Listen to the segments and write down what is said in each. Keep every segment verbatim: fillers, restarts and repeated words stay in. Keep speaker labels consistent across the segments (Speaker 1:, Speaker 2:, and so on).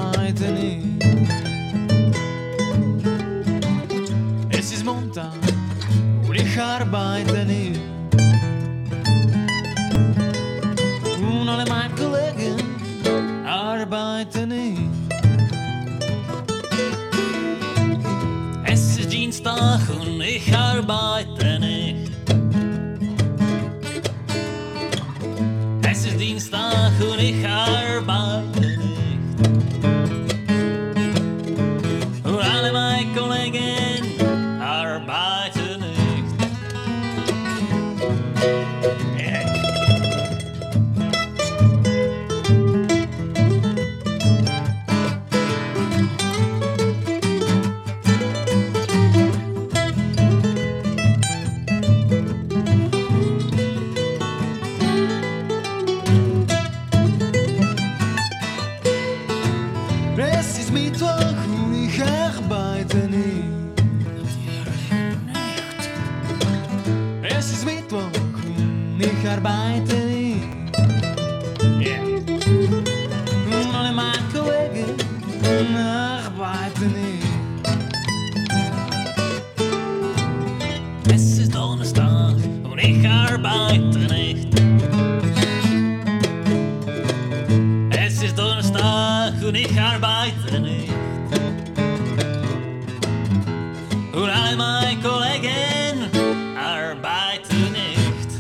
Speaker 1: arbeite nicht. Es ist Montag und ich arbeite nicht. Und alle meine Kollegen arbeiten nicht. Es ist Dienstag und ich arbeite nicht. Es ist Dienstag und ich arbeite nicht. Und alle meine Kollegen arbeiten nicht. Yeah. Es ist Mittwoch und ich arbeite nicht. Es ist Mittwoch und ich arbeite nicht. Yeah. Und alle meine Kollegen arbeiten nicht. Es ist Donnerstag und ich arbeite nicht. Es ist Donnerstag und ich arbeite nicht. Und all meine Kollegen arbeiten nicht.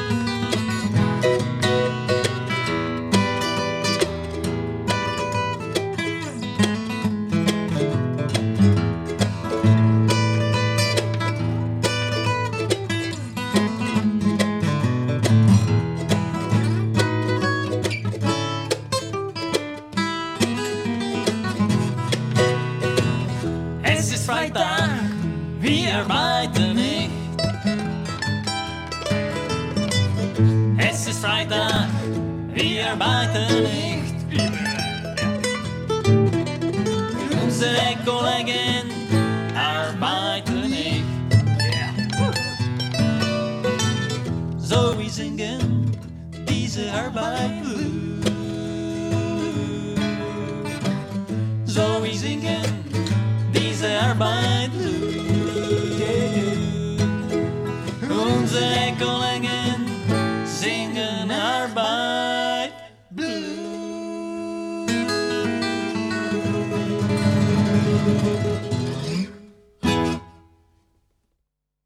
Speaker 1: Es ist Freitag, wir arbeiten nicht. Es ist Freitag, wir arbeiten nicht. Unsere Kollegen arbeiten nicht. So wir singen diese Arbeit Blues. So wir singen diese Arbeit Blues. Unsere Kollegen singen Arbeit Blues.